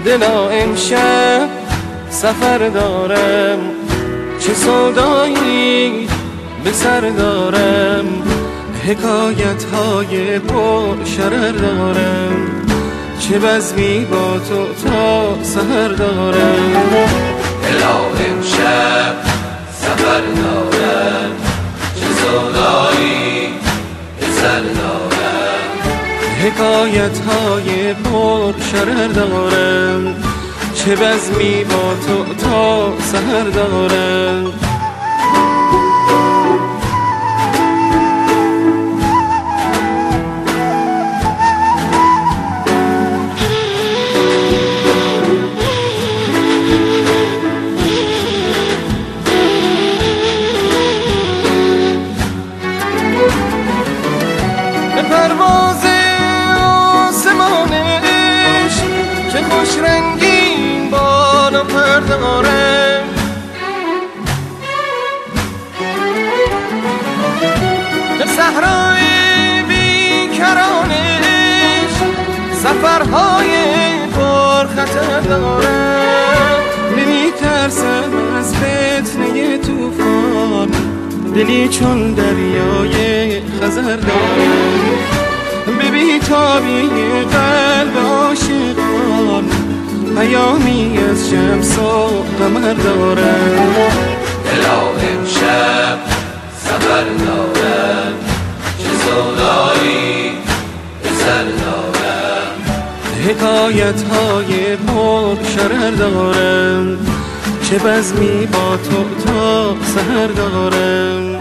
دلا امشب سفر دارم، چه سودایی به سر دارم، حکایت های پر شرر دارم، چه بزمی با تو تا سحر دارم. دلا امشب سفر دارم، چه سودایی به سر دارم، حکایت های پر شرر دارم، چه بزمی با تو تا سحر دارم. پرواز آسمانش که خوش رنگین بال و پر دارم، به صحرای بیکرانش سفرهای پر خطر دارم. نمیترسم از فتنه طوفان، دلی چون دریای خزر دارم، به بیتابی قلب عاشقان پیامی از شمس و قمر دارم. دلا امشب سفر دارم، چه سودایی به سر دارم، حکایت های پر شرر دارم، چه بزمی با تو تا سحر دارم.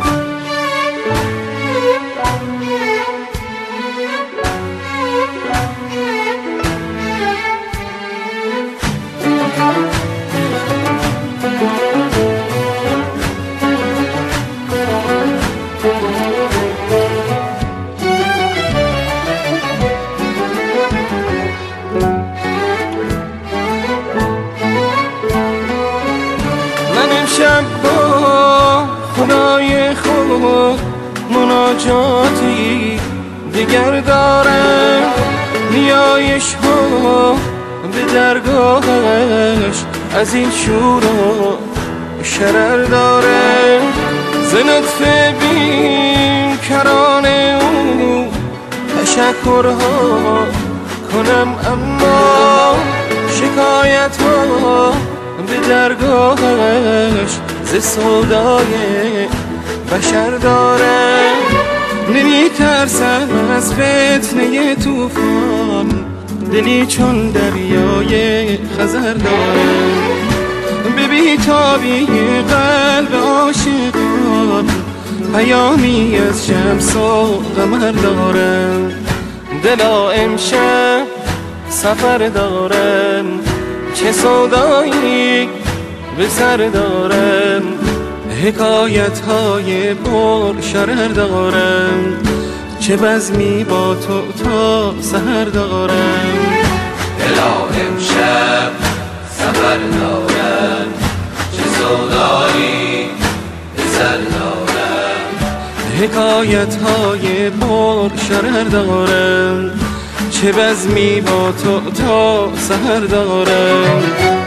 شب با خدای خود مناجاتی دیگر دارم، نیایش ها به درگاهش از این شور و شرر دارم، ز لطف بیکران او تشکرها کنم، اما شکایت ها به درگاهش ز سودای بشر دارم. نمیترسم از فتنه طوفان، دلی چون دریای خزر دارم، به بیتابی قلب عاشقان پیامی از شمس و قمر دارم. دلا امشب سفر دارم، چه سودایی به سر دارم، حکایت های پر شرر دارم، چه بزمی با تو تا سحر دارم. دلا امشب سفر دارم، چه سودایی به سر دارم، حکایت های پر شرر دارم، چه بزمی با تو تا سحر دارم.